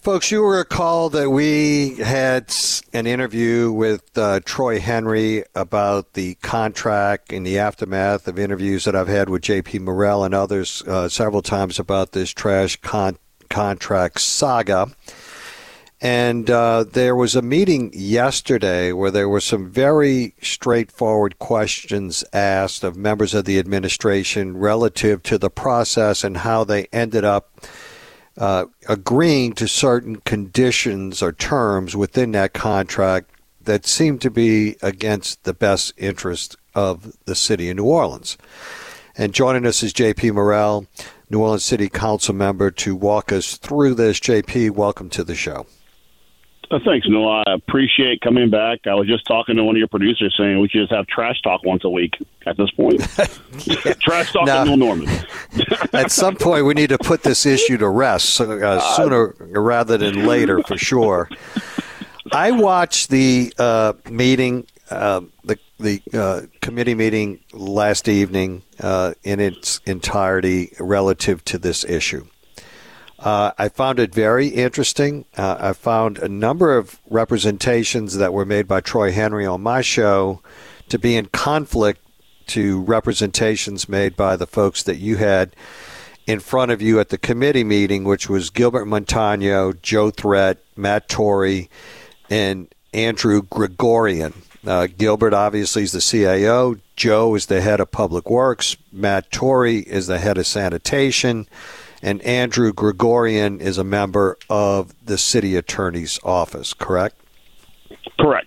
Folks, you will recall that we had an interview with Troy Henry about the contract in the aftermath of interviews that I've had with J.P. Morrell and others several times about this trash contract saga. And there was a meeting yesterday where there were some very straightforward questions asked of members of the administration relative to the process and how they ended up agreeing to certain conditions or terms within that contract that seemed to be against the best interest of the city of New Orleans. And joining us is J.P. Morrell, New Orleans City Council member, to walk us through this. J.P., welcome to the show. Thanks, Noah. I appreciate coming back. I was just talking to one of your producers saying we should just have trash talk once a week at this point. Yeah. Trash talk at New Norman. At some point, we need to put this issue to rest sooner rather than later, for sure. I watched the meeting, the committee meeting last evening in its entirety relative to this issue. I found it very interesting. I found a number of representations that were made by Troy Henry on my show to be in conflict to representations made by the folks that you had in front of you at the committee meeting, which was Gilbert Montano, Joe Threat, Matt Torrey, and Andrew Gregorian. Gilbert obviously is the CAO. Joe is the head of Public Works. Matt Torrey is the head of Sanitation. And Andrew Gregorian is a member of the city attorney's office, correct? Correct.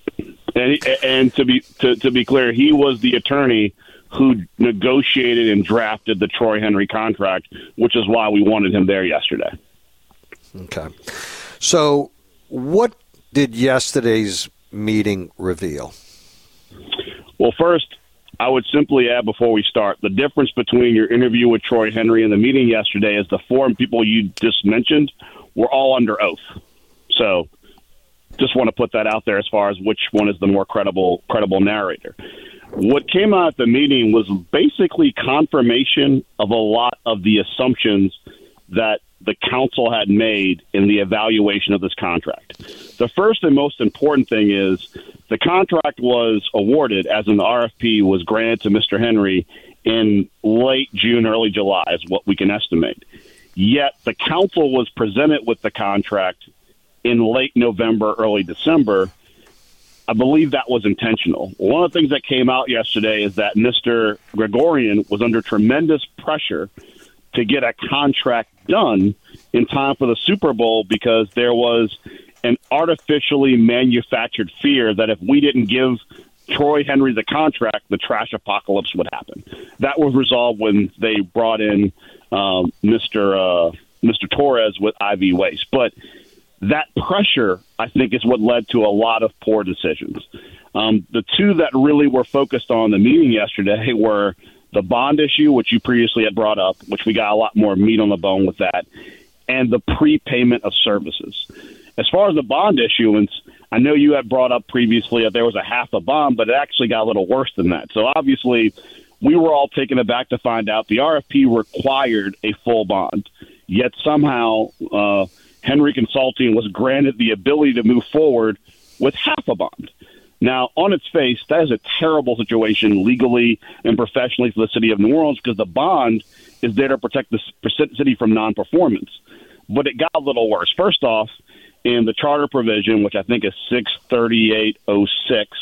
And to be clear, he was the attorney who negotiated and drafted the Troy Henry contract, which is why we wanted him there yesterday. Okay. So what did yesterday's meeting reveal? Well, first, I would simply add before we start, the difference between your interview with Troy Henry and the meeting yesterday is the four people you just mentioned were all under oath. So just want to put that out there as far as which one is the more credible narrator. What came out at the meeting was basically confirmation of a lot of the assumptions that the council had made in the evaluation of this contract. The first and most important thing is the contract was awarded as an RFP was granted to Mr. Henry in late June, early July is what we can estimate. Yet the council was presented with the contract in late November, early December. I believe that was intentional. One of the things that came out yesterday is that Mr. Gregorian was under tremendous pressure to get a contract done in time for the Super Bowl because there was an artificially manufactured fear that if we didn't give Troy Henry the contract, the trash apocalypse would happen. That was resolved when they brought in Mr. Torres with IV Waste. But that pressure, I think, is what led to a lot of poor decisions. The two that really were focused on the meeting yesterday were the bond issue, which you previously had brought up, which we got a lot more meat on the bone with that, and the prepayment of services. As far as the bond issuance, I know you had brought up previously that there was a half a bond, but it actually got a little worse than that. So obviously, we were all taken aback to find out the RFP required a full bond, yet somehow Henry Consulting was granted the ability to move forward with half a bond. Now, on its face, that is a terrible situation legally and professionally for the city of New Orleans because the bond is there to protect the city from non-performance. But it got a little worse. First off, in the charter provision, which I think is 63806,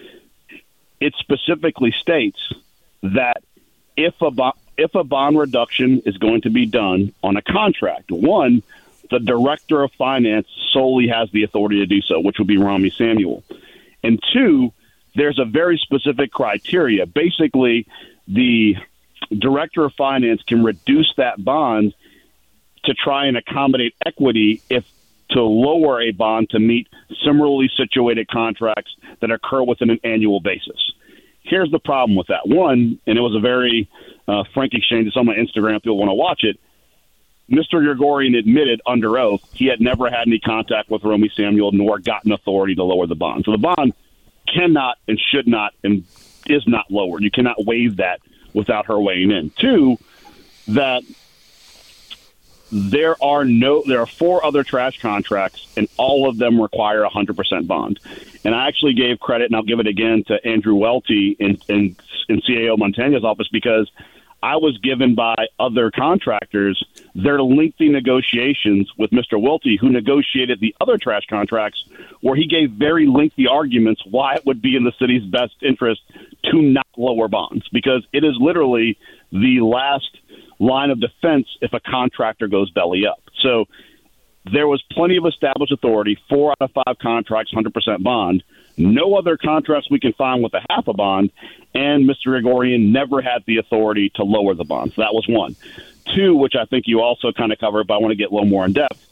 it specifically states that if a bond reduction is going to be done on a contract, one, the director of finance solely has the authority to do so, which would be Rami Samuel. And two, there's a very specific criteria. Basically, the director of finance can reduce that bond to try and accommodate equity to lower a bond to meet similarly situated contracts that occur within an annual basis. Here's the problem with that. One, and it was a very frank exchange. It's on my Instagram if you'll want to watch it. Mr. Gregorian admitted under oath he had never had any contact with Romy Samuel nor gotten authority to lower the bond. So the bond cannot and should not and is not lowered. You cannot waive that without her weighing in. Two, that there are 4 other trash contracts, and all of them require 100% bond. And I actually gave credit, and I'll give it again, to Andrew Welty in CAO Montana's office, because I was given by other contractors their lengthy negotiations with Mr. Welty, who negotiated the other trash contracts, where he gave very lengthy arguments why it would be in the city's best interest to not lower bonds, because it is literally the last line of defense if a contractor goes belly up. So there was plenty of established authority, 4 out of 5 contracts, 100% bond. No other contracts we can find with a half a bond, and Mr. Gregorian never had the authority to lower the bond. So that was 1. 2, which I think you also kind of covered, but I want to get a little more in depth.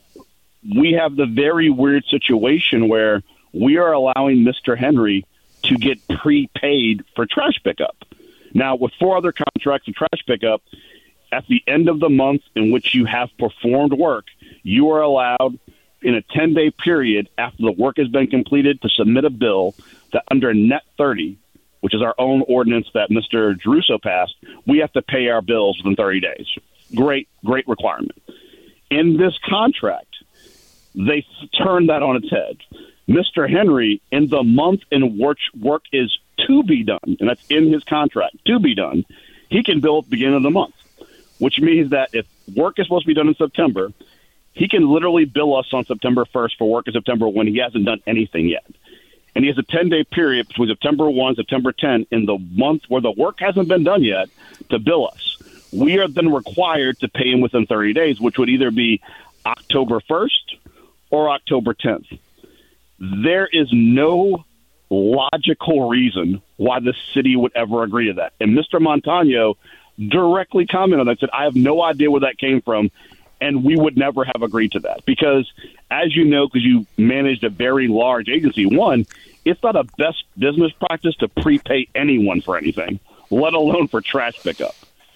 We have the very weird situation where we are allowing Mr. Henry to get prepaid for trash pickup. Now, with 4 other contracts of trash pickup, at the end of the month in which you have performed work, you are allowed in a 10-day period after the work has been completed to submit a bill that under Net 30, which is our own ordinance that Mr. Geruso passed, we have to pay our bills within 30 days. Great requirement. In this contract, they turned that on its head. Mr. Henry, in the month in which work is to be done, and that's in his contract, to be done, he can bill at the beginning of the month, which means that if work is supposed to be done in September, he can literally bill us on September 1st for work in September when he hasn't done anything yet. And he has a 10-day period between September 1, September 10, in the month where the work hasn't been done yet, to bill us. We are then required to pay him within 30 days, which would either be October 1st or October 10th. There is no logical reason why the city would ever agree to that. And Mr. Montano directly commented on that, said, I have no idea where that came from, and we would never have agreed to that. Because, as you know, because you managed a very large agency, 1, it's not a best business practice to prepay anyone for anything, let alone for trash pickup.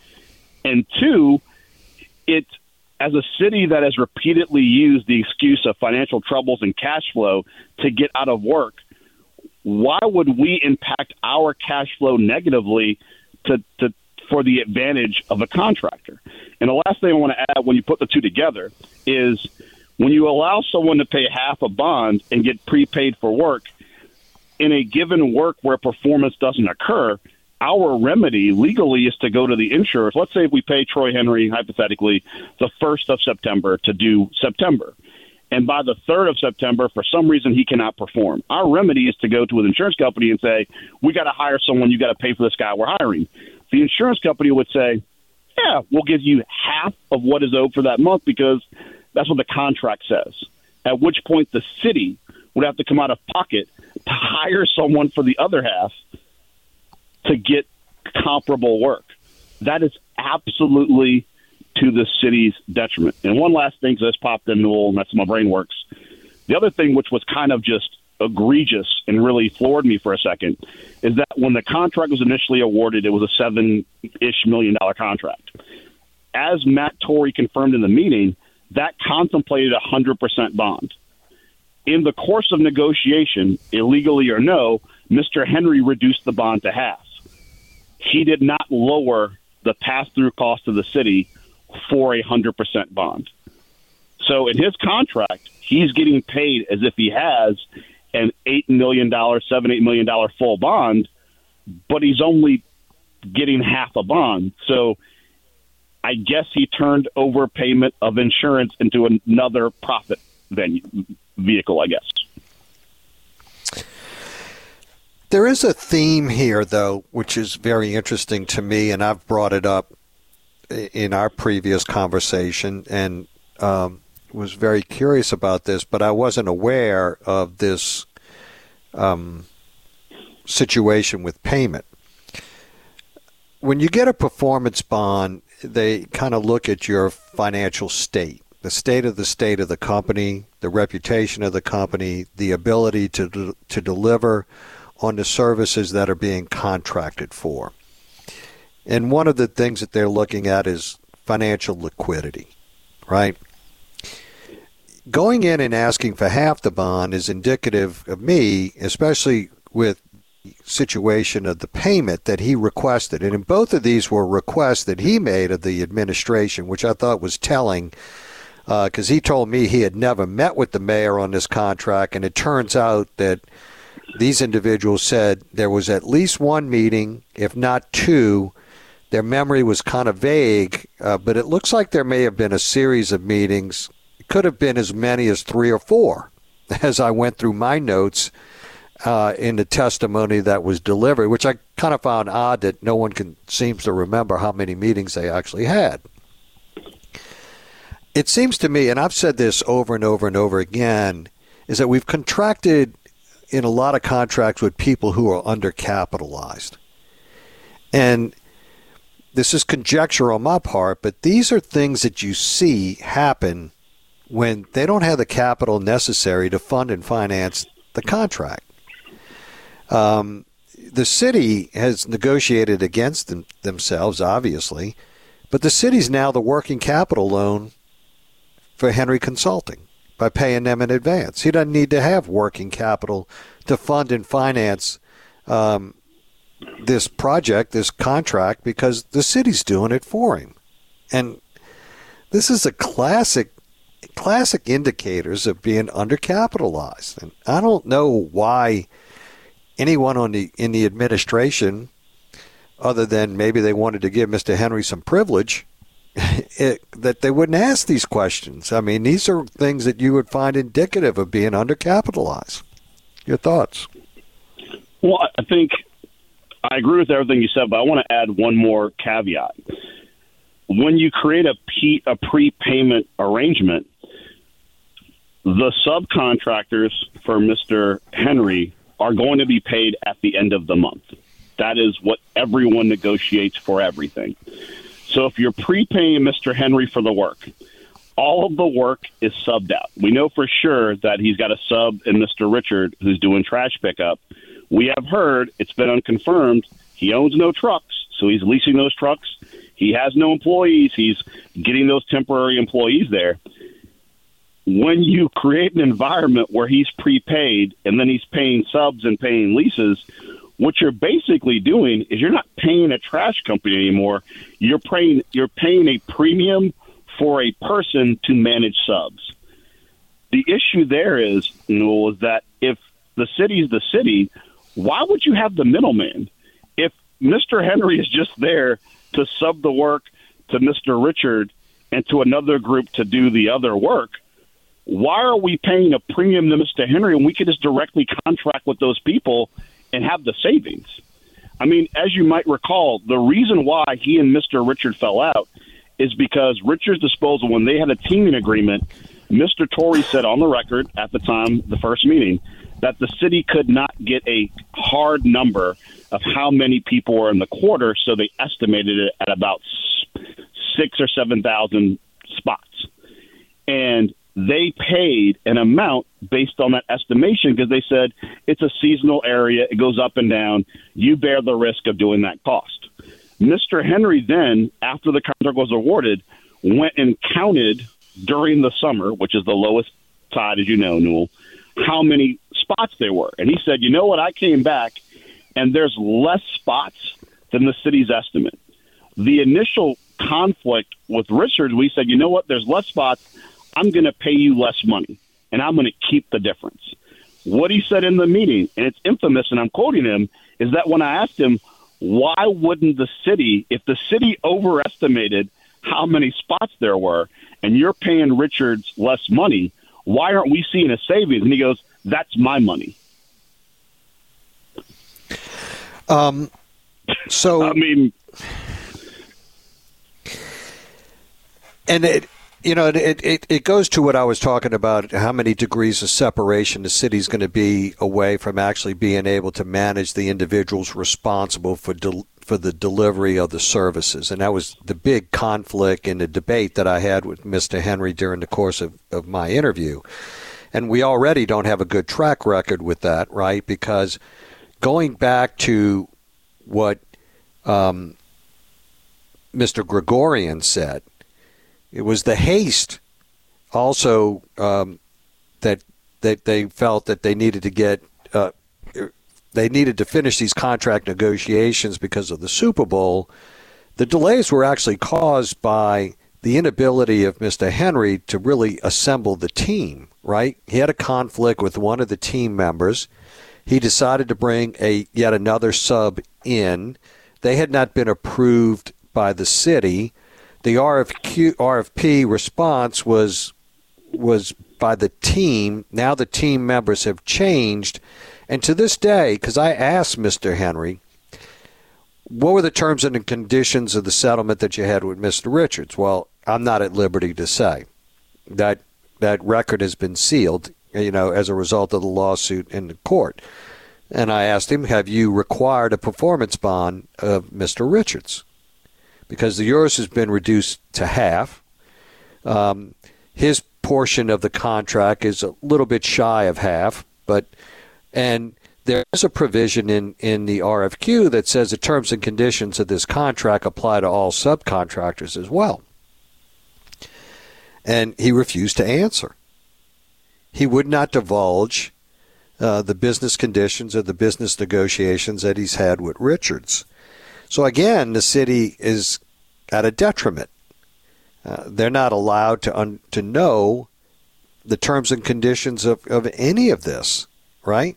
And 2, it, as a city that has repeatedly used the excuse of financial troubles and cash flow to get out of work, why would we impact our cash flow negatively for the advantage of a contractor? And the last thing I want to add, when you put the two together, is when you allow someone to pay half a bond and get prepaid for work in a given work where performance doesn't occur, our remedy legally is to go to the insurers. Let's say if we pay Troy Henry, hypothetically, the 1st of September to do September, and by the 3rd of September, for some reason, he cannot perform. Our remedy is to go to an insurance company and say, we got to hire someone, you got to pay for this guy we're hiring. The insurance company would say, yeah, we'll give you half of what is owed for that month because that's what the contract says. At which point the city would have to come out of pocket to hire someone for the other half to get comparable work. That is absolutely to the city's detriment. And one last thing that just popped in, Newell, and that's how my brain works. The other thing, which was kind of just egregious and really floored me for a second, is that when the contract was initially awarded, it was a $7-ish million contract. As Matt Torrey confirmed in the meeting, that contemplated 100% bond. In the course of negotiation, illegally or no, Mr. Henry reduced the bond to half. He did not lower the pass-through cost of the city for a 100% bond. So in his contract, he's getting paid as if he has an $8 million, $7-8 million full bond, but he's only getting half a bond. So I guess he turned over payment of insurance into another profit vehicle, I guess. There is a theme here, though, which is very interesting to me, and I've brought it up in our previous conversation and was very curious about this, but I wasn't aware of this situation with payment. When you get a performance bond, they kind of look at your financial state, the state of the company, the reputation of the company, the ability to deliver on the services that are being contracted for. And one of the things that they're looking at is financial liquidity, right? Going in and asking for half the bond is indicative of me, especially with situation of the payment that he requested. And in both of these were requests that he made of the administration, which I thought was telling, because he told me he had never met with the mayor on this contract, and it turns out that these individuals said there was at least one meeting, if not two. Their memory was kind of vague, but it looks like there may have been a series of meetings. It could have been as many as 3 or 4, as I went through my notes in the testimony that was delivered, which I kind of found odd that no one seems to remember how many meetings they actually had. It seems to me, and I've said this over and over and over again, is that we've contracted in a lot of contracts with people who are undercapitalized. And this is conjecture on my part, but these are things that you see happen when they don't have the capital necessary to fund and finance the contract. The city has negotiated against themselves, obviously, but the city's now the working capital loan for Henry Consulting by paying them in advance. He doesn't need to have working capital to fund and finance this project, this contract, because the city's doing it for him. And this is a classic indicators of being undercapitalized. And I don't know why anyone in the administration, other than maybe they wanted to give Mr. Henry some privilege, that they wouldn't ask these questions. I mean, these are things that you would find indicative of being undercapitalized. Your thoughts? Well, I think I agree with everything you said, but I want to add one more caveat. When you create a prepayment arrangement, the subcontractors for Mr. Henry are going to be paid at the end of the month. That is what everyone negotiates for everything. So if you're prepaying Mr. Henry for the work, all of the work is subbed out. We know for sure that he's got a sub in Mr. Richard who's doing trash pickup. We have heard, it's been unconfirmed, he owns no trucks, so he's leasing those trucks. He has no employees. He's getting those temporary employees there. When you create an environment where he's prepaid and then he's paying subs and paying leases, what you're basically doing is you're not paying a trash company anymore. You're paying a premium for a person to manage subs. The issue there is, Newell, is that if the city's the city, why would you have the middleman? If Mr. Henry is just there to sub the work to Mr. Richard and to another group to do the other work, why are we paying a premium to Mr. Henry when we could just directly contract with those people and have the savings? I mean, as you might recall, the reason why he and Mr. Richard fell out is because Richard's Disposal, when they had a teaming agreement, Mr. Torrey said on the record at the time, the first meeting, that the city could not get a hard number of how many people were in the quarter, so they estimated it at about 6,000 or 7,000 spots. And they paid an amount based on that estimation because they said it's a seasonal area, it goes up and down, you bear the risk of doing that cost. Mr. Henry then, after the contract was awarded, went and counted during the summer, which is the lowest tide, as you know, Newell, how many spots there were. And he said, you know what, I came back and there's less spots than the city's estimate. The initial conflict with Richard, we said, you know what, there's less spots, I'm going to pay you less money, and I'm going to keep the difference. What he said in the meeting, and it's infamous, and I'm quoting him, is that when I asked him, why wouldn't the city, if the city overestimated how many spots there were, and you're paying Richards less money, why aren't we seeing a savings? And he goes, that's my money. So I mean, and it goes to what I was talking about, how many degrees of separation the city's going to be away from actually being able to manage the individuals responsible for the delivery of the services. And that was the big conflict in the debate that I had with Mr. Henry during the course of my interview. And we already don't have a good track record with that, right? Because going back to what Mr. Gregorian said, it was the haste also that they felt that they needed to get they needed to finish these contract negotiations because of the Super Bowl. The delays were actually caused by the inability of Mr. Henry to really assemble the team, right? He had a conflict with one of the team members. He decided to bring yet another sub in. They had not been approved by the city. The RFP response was by the team. Now the team members have changed. And to this day, because I asked Mr. Henry, what were the terms and conditions of the settlement that you had with Mr. Richards? Well, I'm not at liberty to say. That record has been sealed, as a result of the lawsuit in the court. And I asked him, have you required a performance bond of Mr. Richards? Because yours has been reduced to half. His portion of the contract is a little bit shy of half, and there is a provision in the RFQ that says the terms and conditions of this contract apply to all subcontractors as well. And he refused to answer. He would not divulge the business conditions or the business negotiations that he's had with Richards. So again, the city is at a detriment. They're not allowed to know the terms and conditions of any of this, right?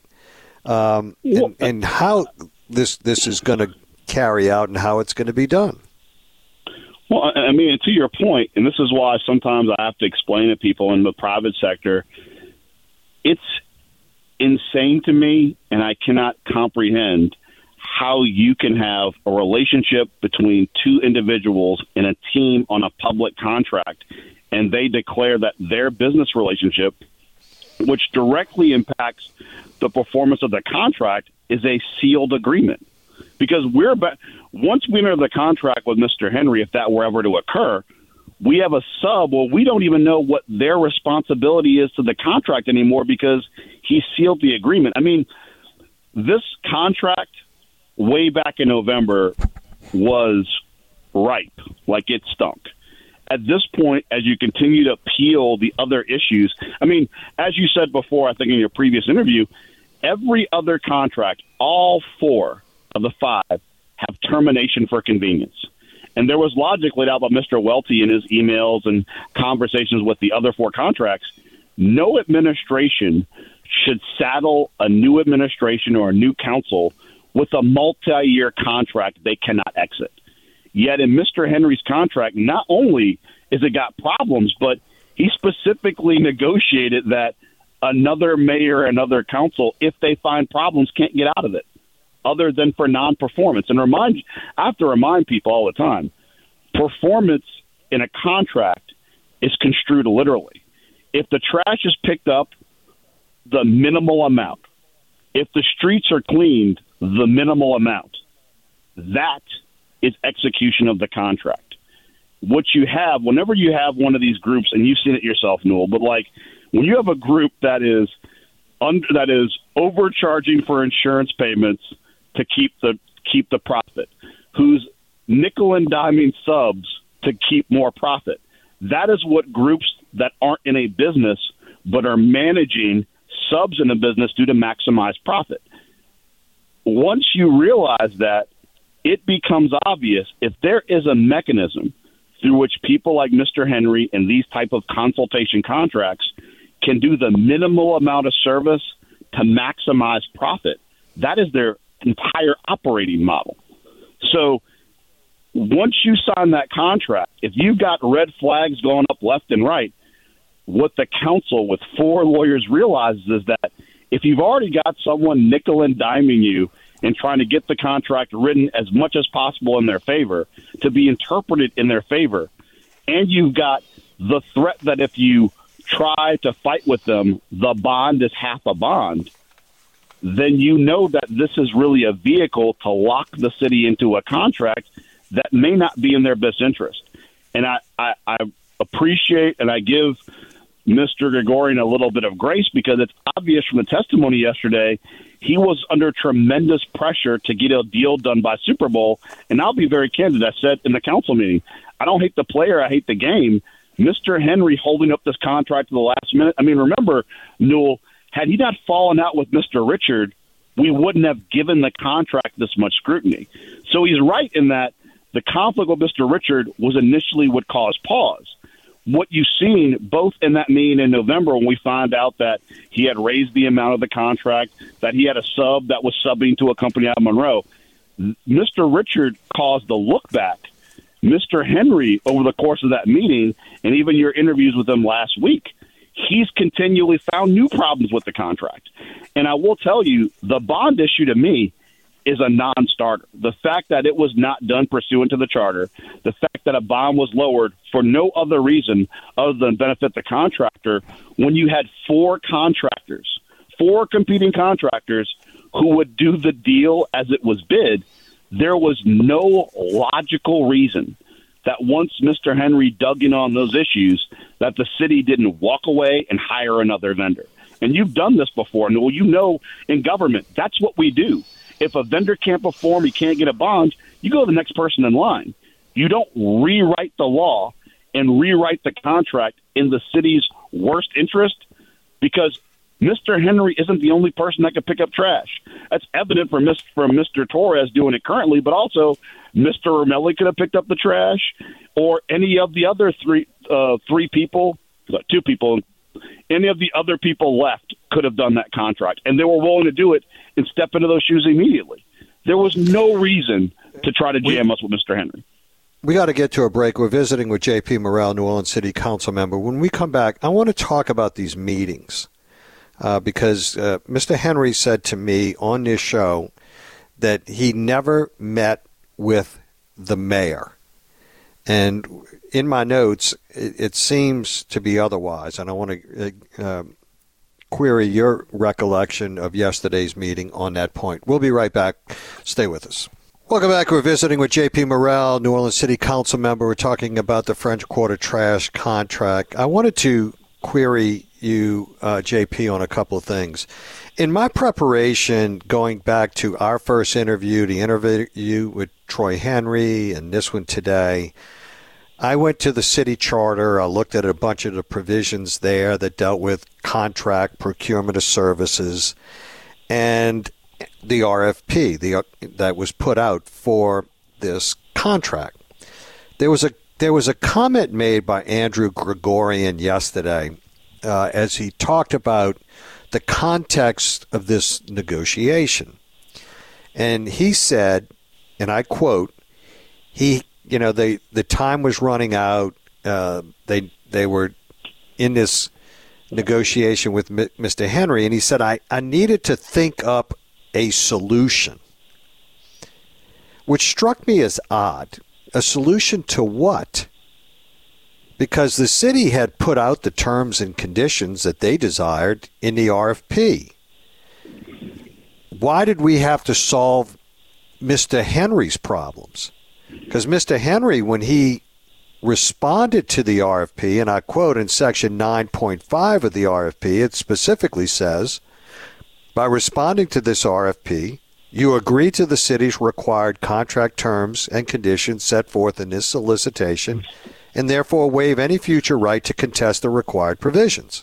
And how this is going to carry out and how it's going to be done. Well, I mean, to your point, and this is why sometimes I have to explain to people in the private sector, it's insane to me, and I cannot comprehend how you can have a relationship between two individuals in a team on a public contract, and they declare that their business relationship, which directly impacts the performance of the contract, is a sealed agreement. Because once we enter the contract with Mr. Henry, if that were ever to occur, we have a sub. Well, we don't even know what their responsibility is to the contract anymore because he sealed the agreement. I mean, this contract way back in November was ripe, like it stunk. At this point, as you continue to peel the other issues, I mean, as you said before, I think in your previous interview, every other contract, all four of the five, have termination for convenience. And there was logic laid out by Mr. Welty in his emails and conversations with the other four contracts. No administration should saddle a new administration or a new council with a multi-year contract they cannot exit. Yet in Mr. Henry's contract, not only is it got problems, but he specifically negotiated that another mayor, another council, if they find problems, can't get out of it, other than for non-performance. And I have to remind people all the time, performance in a contract is construed literally. If the trash is picked up, the minimal amount. If the streets are cleaned, the minimal amount. That is execution of the contract. What you have, whenever you have one of these groups, and you've seen it yourself, Newell, but like when you have a group that is overcharging for insurance payments to keep the profit, who's nickel and diming subs to keep more profit, that is what groups that aren't in a business but are managing subs in a business do to maximize profit. Once you realize that, it becomes obvious if there is a mechanism through which people like Mr. Henry and these type of consultation contracts can do the minimal amount of service to maximize profit. That is their entire operating model. So once you sign that contract, if you've got red flags going up left and right, what the council with four lawyers realizes is that if you've already got someone nickel and diming you and trying to get the contract written as much as possible in their favor to be interpreted in their favor, and you've got the threat that if you try to fight with them, the bond is half a bond, then you know that this is really a vehicle to lock the city into a contract that may not be in their best interest. And I appreciate and I give Mr. Gregorian a little bit of grace because it's obvious from the testimony yesterday he was under tremendous pressure to get a deal done by Super Bowl. And I'll be very candid. I said in the council meeting, I don't hate the player, I hate the game. Mr. Henry holding up this contract to the last minute. I mean, remember, Newell, had he not fallen out with Mr. Richard, we wouldn't have given the contract this much scrutiny. So he's right in that the conflict with Mr. Richard was initially what caused pause. What you've seen both in that meeting in November when we found out that he had raised the amount of the contract, that he had a sub that was subbing to a company out of Monroe, Mr. Richard caused the look back. Mr. Henry, over the course of that meeting, and even your interviews with him last week, he's continually found new problems with the contract. And I will tell you, the bond issue to me is a non-starter. The fact that it was not done pursuant to the charter, the fact that a bond was lowered for no other reason other than benefit the contractor, when you had four competing contractors who would do the deal as it was bid, there was no logical reason that once Mr. Henry dug in on those issues, that the city didn't walk away and hire another vendor. And you've done this before. And, well, you know, in government, that's what we do. If a vendor can't perform, he can't get a bond, you go to the next person in line. You don't rewrite the law and rewrite the contract in the city's worst interest, because Mr. Henry isn't the only person that can pick up trash. That's evident from Mr. Torres doing it currently, but also Mr. Romelli could have picked up the trash, or any of the other two people, any of the other people left could have done that contract, and they were willing to do it and step into those shoes immediately. There was no reason to try to jam us with Mr. Henry. We got to get to a break. We're visiting with J.P. Morrell, New Orleans City Council member. When we come back, I want to talk about these meetings because Mr. Henry said to me on this show that he never met with the mayor. And in my notes, it seems to be otherwise, and I want to query your recollection of yesterday's meeting on that point. We'll be right back. Stay with us. Welcome back. We're visiting with J.P. Morrell, New Orleans City Council member. We're talking about the French Quarter trash contract. I wanted to query you, J.P., on a couple of things. In my preparation, going back to our first interview, the interview with Troy Henry, and this one today, I went to the city charter. I looked at a bunch of the provisions there that dealt with contract procurement of services and the RFP that was put out for this contract. There was a comment made by Andrew Gregorian yesterday as he talked about the context of this negotiation. And he said, and I quote, the time was running out. They were in this negotiation with Mr. Henry, and he said, I needed to think up a solution, which struck me as odd. A solution to what? Because the city had put out the terms and conditions that they desired in the RFP. Why did we have to solve Mr. Henry's problems? Because Mr. Henry, when he responded to the RFP, and I quote in Section 9.5 of the RFP, it specifically says, by responding to this RFP, you agree to the city's required contract terms and conditions set forth in this solicitation, and therefore waive any future right to contest the required provisions.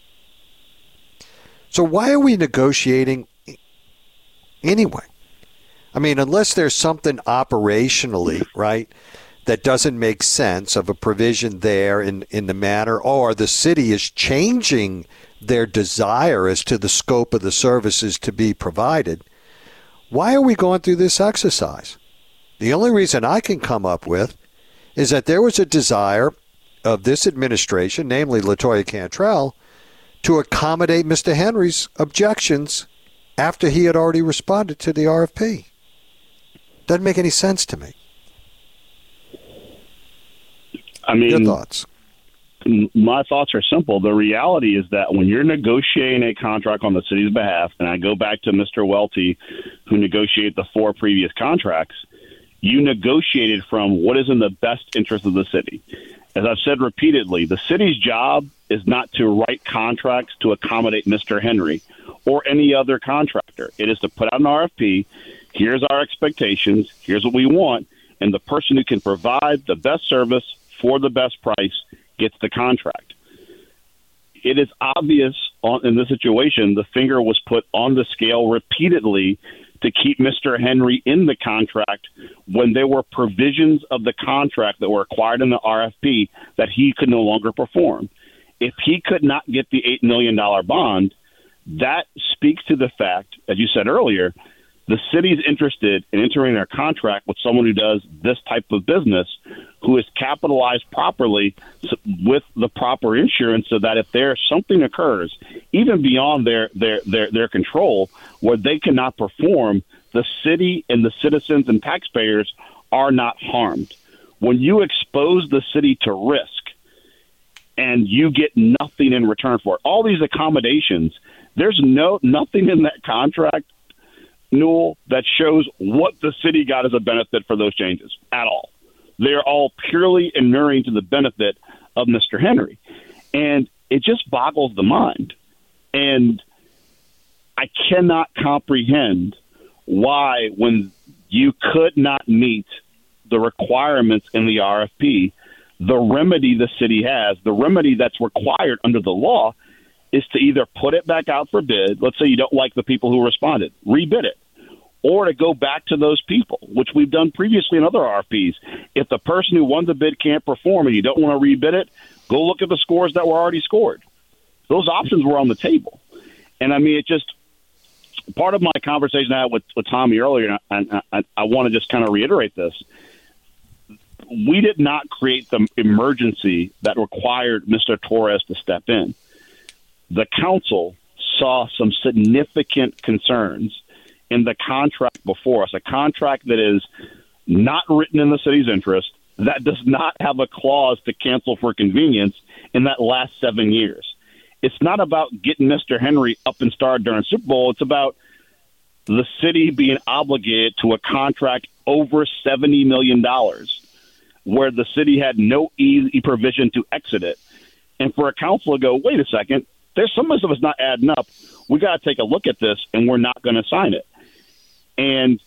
So why are we negotiating anyway? I mean, unless there's something operationally, right, that doesn't make sense of a provision there in the manner, or the city is changing their desire as to the scope of the services to be provided, why are we going through this exercise? The only reason I can come up with is that there was a desire of this administration, namely LaToya Cantrell, to accommodate Mr. Henry's objections after he had already responded to the RFP. Doesn't make any sense to me. I mean, your thoughts? My thoughts are simple. The reality is that when you're negotiating a contract on the city's behalf, and I go back to Mr. Welty, who negotiated the 4 previous contracts, you negotiated from what is in the best interest of the city. As I've said repeatedly, the city's job is not to write contracts to accommodate Mr. Henry or any other contractor. It is to put out an RFP. Here's our expectations. Here's what we want. And the person who can provide the best service for the best price gets the contract. it is obvious in this situation the finger was put on the scale repeatedly to keep Mr. Henry in the contract when there were provisions of the contract that were required in the RFP that he could no longer perform. If he could not get the $8 million bond, that speaks to the fact, as you said earlier, the city's interested in entering a contract with someone who does this type of business, who is capitalized properly with the proper insurance, so that if there's something occurs, even beyond their control, where they cannot perform, the city and the citizens and taxpayers are not harmed. When you expose the city to risk and you get nothing in return for it, all these accommodations, there's nothing in that contract, Newell, that shows what the city got as a benefit for those changes at all. They're all purely inuring to the benefit of Mr. Henry. And it just boggles the mind. And I cannot comprehend why, when you could not meet the requirements in the RFP, the remedy the city has, the remedy that's required under the law, is to either put it back out for bid. Let's say you don't like the people who responded, rebid it, or to go back to those people, which we've done previously in other RFPs. If the person who won the bid can't perform and you don't want to rebid it, go look at the scores that were already scored. Those options were on the table. And I mean, it just, part of my conversation I had with Tommy earlier, and I want to just kind of reiterate this. We did not create the emergency that required Mr. Torres to step in. The council saw some significant concerns in the contract before us, a contract that is not written in the city's interest, that does not have a clause to cancel for convenience in that last 7 years. It's not about getting Mr. Henry up and started during Super Bowl. It's about the city being obligated to a contract over $70 million where the city had no easy provision to exit it. And for a council to go, wait a second, there's some of this not adding up. We got to take a look at this, and we're not going to sign it. And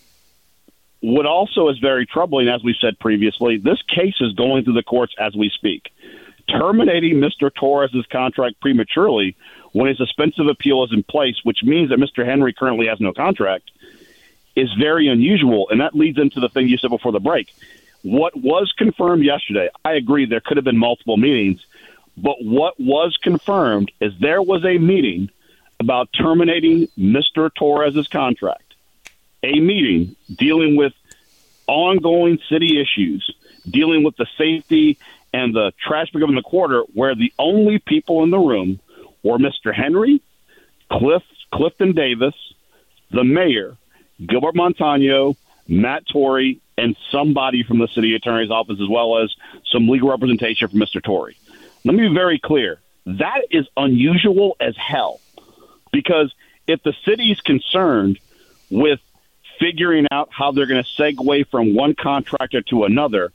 what also is very troubling, as we said previously, this case is going through the courts as we speak. Terminating Mr. Torres' contract prematurely when a suspensive appeal is in place, which means that Mr. Henry currently has no contract, is very unusual. And that leads into the thing you said before the break. What was confirmed yesterday, I agree there could have been multiple meetings, but what was confirmed is there was a meeting about terminating Mr. Torres' contract, a meeting dealing with ongoing city issues, dealing with the safety and the trash pickup in the quarter, where the only people in the room were Mr. Henry, Clifton Davis, the mayor, Gilbert Montano, Matt Torrey, and somebody from the city attorney's office, as well as some legal representation from Mr. Torrey. Let me be very clear. That is unusual as hell, because if the city is concerned with figuring out how they're going to segue from one contractor to another,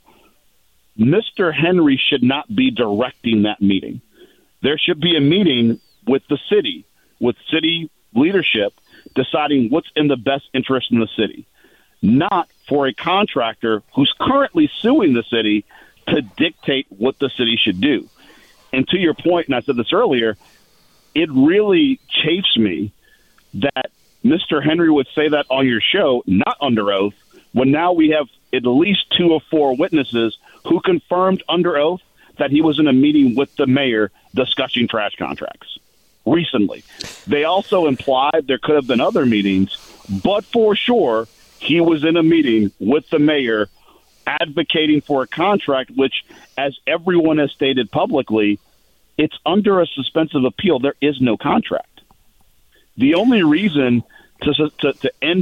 Mr. Henry should not be directing that meeting. There should be a meeting with the city, with city leadership, deciding what's in the best interest in the city, not for a contractor who's currently suing the city to dictate what the city should do. And to your point, and I said this earlier, it really chafes me that Mr. Henry would say that on your show, not under oath, when now we have at least 2 of 4 witnesses who confirmed under oath that he was in a meeting with the mayor discussing trash contracts recently. They also implied there could have been other meetings, but for sure he was in a meeting with the mayor advocating for a contract, which, as everyone has stated publicly, it's under a suspensive appeal. There is no contract. The only reason to end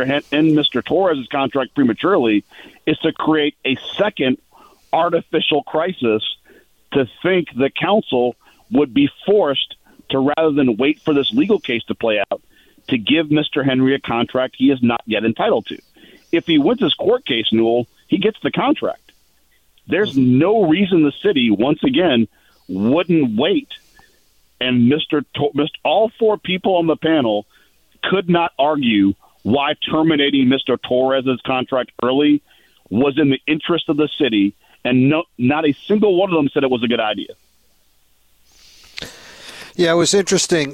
Mr. Torres' contract prematurely is to create a second artificial crisis, to think the council would be forced to, rather than wait for this legal case to play out, to give Mr. Henry a contract he is not yet entitled to. If he wins his court case, Newell, he gets the contract. There's no reason the city, once again, wouldn't wait. And all 4 people on the panel could not argue why terminating Mr. Torres' contract early was in the interest of the city, and not a single one of them said it was a good idea. Yeah, it was interesting.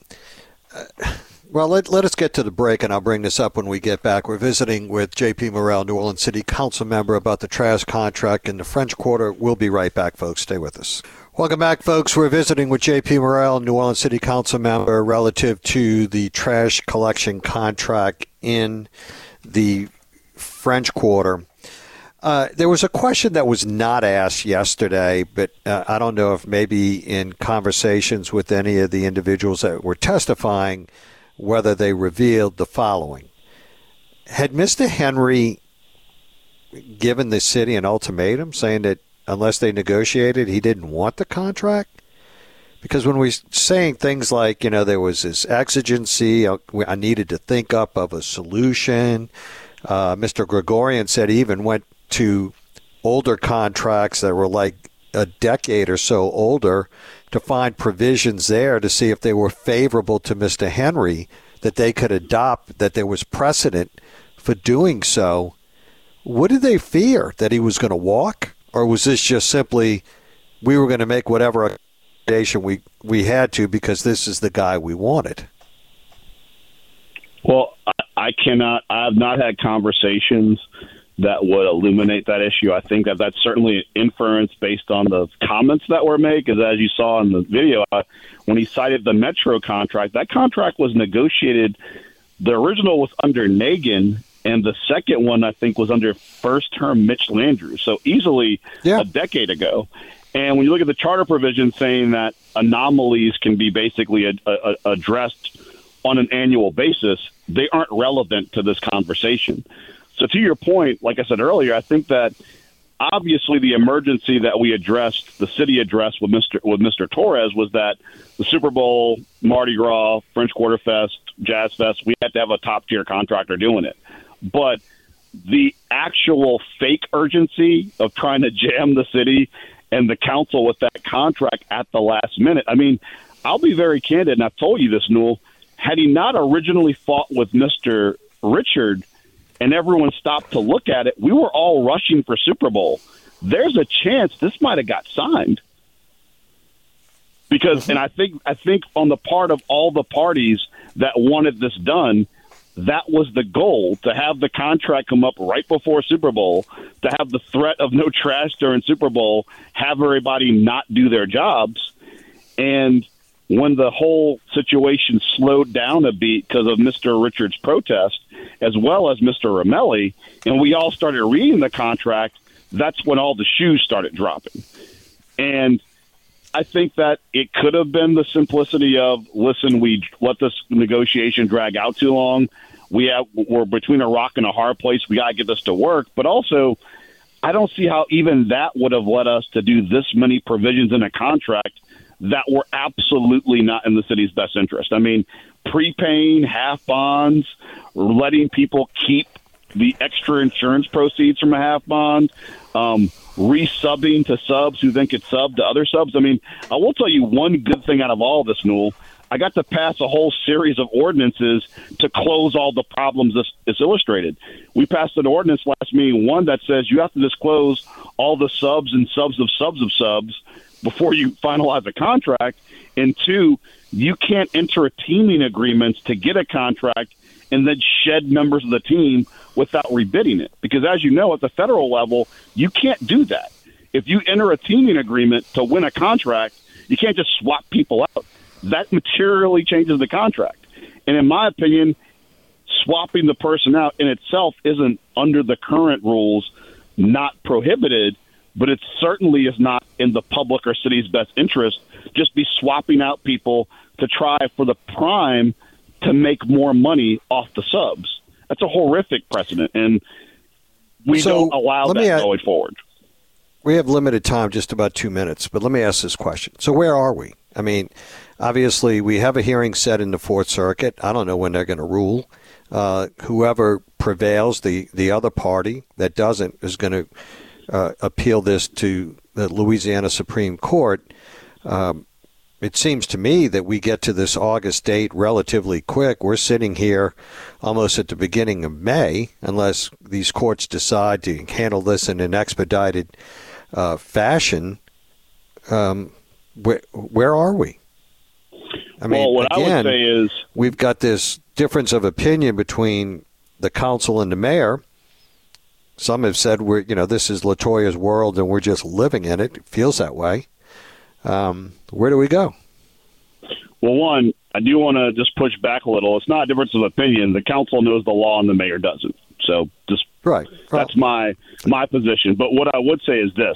Well, let us get to the break, and I'll bring this up when we get back. We're visiting with J.P. Morrell, New Orleans City Council member, about the trash contract in the French Quarter. We'll be right back, folks. Stay with us. Welcome back, folks. We're visiting with J.P. Morrell, New Orleans City Council member, relative to the trash collection contract in the French Quarter. There was a question that was not asked yesterday, but I don't know if maybe in conversations with any of the individuals that were testifying, whether they revealed the following. Had Mr. Henry given the city an ultimatum saying that unless they negotiated, he didn't want the contract? Because when we're saying things like, there was this exigency, I needed to think up of a solution. Mr. Gregorian said he even went to older contracts that were like a decade or so older to find provisions there to see if they were favorable to Mr. Henry, that they could adopt, that there was precedent for doing so. What did they fear? That he was going to walk? Or was this just simply, we were going to make whatever accommodation we had to because this is the guy we wanted? Well, I have not had conversations that would illuminate that issue. I think that that's certainly an inference based on the comments that were made, because as you saw in the video, when he cited the Metro contract, that contract was negotiated. The original was under Nagin, and the second one, I think, was under first-term Mitch Landrieu, so easily a decade ago. And when you look at the charter provision saying that anomalies can be basically addressed on an annual basis, they aren't relevant to this conversation. So to your point, like I said earlier, I think that obviously the emergency that we addressed, the city addressed with Mr. Torres, was that the Super Bowl, Mardi Gras, French Quarter Fest, Jazz Fest, we had to have a top-tier contractor doing it. But the actual fake urgency of trying to jam the city and the council with that contract at the last minute, I mean, I'll be very candid, and I've told you this, Newell, had he not originally fought with Mr. Richard and everyone stopped to look at it, we were all rushing for Super Bowl. There's a chance this might have got signed. Because, and I think on the part of all the parties that wanted this done, that was the goal, to have the contract come up right before Super Bowl, to have the threat of no trash during Super Bowl, have everybody not do their jobs. And when the whole situation slowed down a beat because of Mr. Richards' protest, as well as Mr. Romelli, and we all started reading the contract, that's when all the shoes started dropping. And I think that it could have been the simplicity of, listen, we let this negotiation drag out too long. We're between a rock and a hard place. We got to get this to work. But also, I don't see how even that would have led us to do this many provisions in a contract that were absolutely not in the city's best interest. I mean, prepaying half bonds, letting people keep the extra insurance proceeds from a half bond, resubbing to subs who then could sub to other subs. I mean, I will tell you one good thing out of all this, Newell. I got to pass a whole series of ordinances to close all the problems this illustrated. We passed an ordinance last meeting, one that says you have to disclose all the subs and subs of subs of subs before you finalize a contract, and two, you can't enter teaming agreements to get a contract and then shed members of the team without rebidding it. Because as you know, at the federal level, you can't do that. If you enter a teaming agreement to win a contract, you can't just swap people out. That materially changes the contract. And in my opinion, swapping the person out in itself isn't, under the current rules, not prohibited, but it certainly is not in the public or city's best interest. Just be swapping out people to try for the prime to make more money off the subs. That's a horrific precedent, and we don't allow that going forward. We have limited time, just about 2 minutes, but let me ask this question. So where are we? I mean, obviously, we have a hearing set in the Fourth Circuit. I don't know when they're going to rule. Whoever prevails, the other party that doesn't, is going to appeal this to the Louisiana Supreme Court. It seems to me that we get to this August date relatively quick. We're sitting here almost at the beginning of May, unless these courts decide to handle this in an expedited fashion. Where are we? I mean, well, what again, I would say is we've got this difference of opinion between the council and the mayor. Some have said this is LaToya's world and we're just living in it. It feels that way. Where do we go? Well, one, I do want to just push back a little. It's not a difference of opinion. The council knows the law and the mayor doesn't. So just that's my position. But what I would say is this.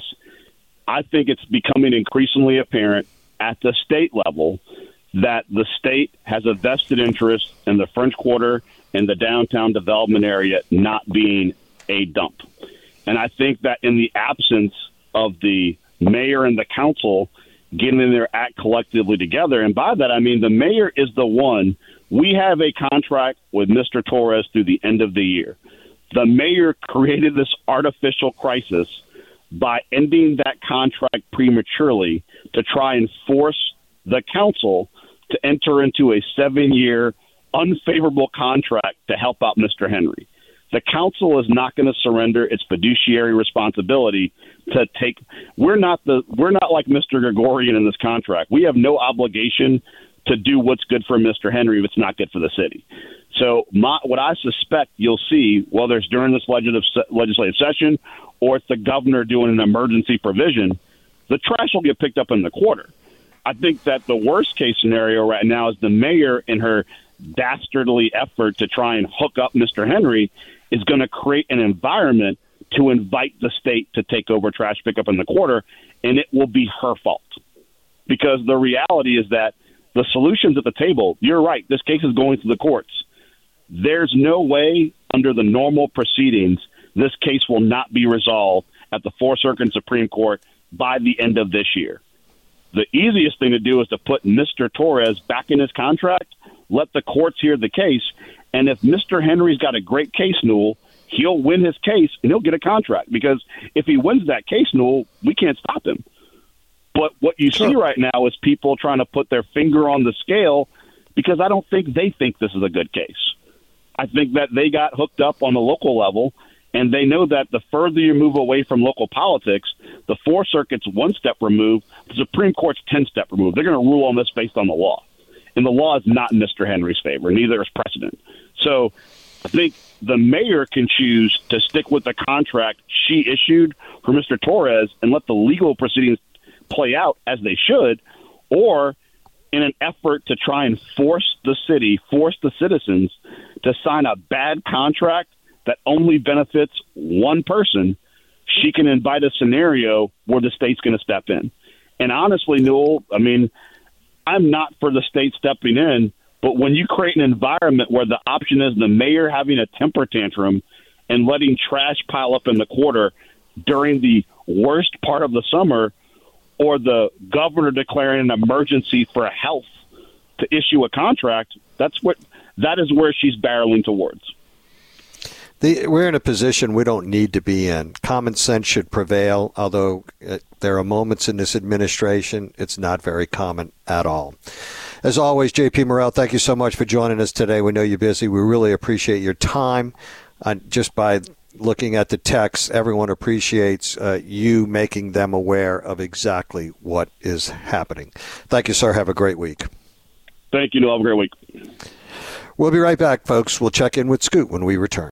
I think it's becoming increasingly apparent at the state level that the state has a vested interest in the French Quarter and the downtown development area not being a dump. And I think that in the absence of the mayor and the council getting their act collectively together, and by that I mean the mayor is the one. We have a contract with Mr. Torres through the end of the year. The mayor created this artificial crisis by ending that contract prematurely to try and force the council to enter into a 7-year unfavorable contract to help out Mr. Henry. The council is not going to surrender its fiduciary responsibility to take. We're not like Mr. Gregorian in this contract. We have no obligation to do what's good for Mr. Henry if it's not good for the city. So what I suspect you'll see, whether it's during this legislative session or it's the governor doing an emergency provision, the trash will get picked up in the quarter. I think that the worst case scenario right now is the mayor in her dastardly effort to try and hook up Mr. Henry is going to create an environment to invite the state to take over trash pickup in the quarter, and it will be her fault. Because the reality is that the solutions at the table, you're right, this case is going to the courts. There's no way under the normal proceedings this case will not be resolved at the Fourth Circuit and Supreme Court by the end of this year. The easiest thing to do is to put Mr. Torres back in his contract, let the courts hear the case, and if Mr. Henry's got a great case, Newell, he'll win his case and he'll get a contract. Because if he wins that case, Newell, we can't stop him. But what you see right now is people trying to put their finger on the scale because I don't think they think this is a good case. I think that they got hooked up on the local level, and they know that the further you move away from local politics, the Fourth Circuit's one step removed, the Supreme Court's 10-step removed. They're going to rule on this based on the law. And the law is not in Mr. Henry's favor. Neither is precedent. So I think the mayor can choose to stick with the contract she issued for Mr. Torres and let the legal proceedings play out as they should, or in an effort to try and force the citizens to sign a bad contract that only benefits one person, she can invite a scenario where the state's going to step in. And honestly, Newell, I mean, I'm not for the state stepping in, but when you create an environment where the option is the mayor having a temper tantrum and letting trash pile up in the quarter during the worst part of the summer, or the governor declaring an emergency for health to issue a contract, that is where she's barreling towards. We're in a position we don't need to be in. Common sense should prevail, although there are moments in this administration it's not very common at all. As always, J.P. Morrell, thank you so much for joining us today. We know you're busy. We really appreciate your time. Just by looking at the text, everyone appreciates you making them aware of exactly what is happening. Thank you, sir. Have a great week. Thank you. Have a great week. We'll be right back, folks. We'll check in with Scoot when we return.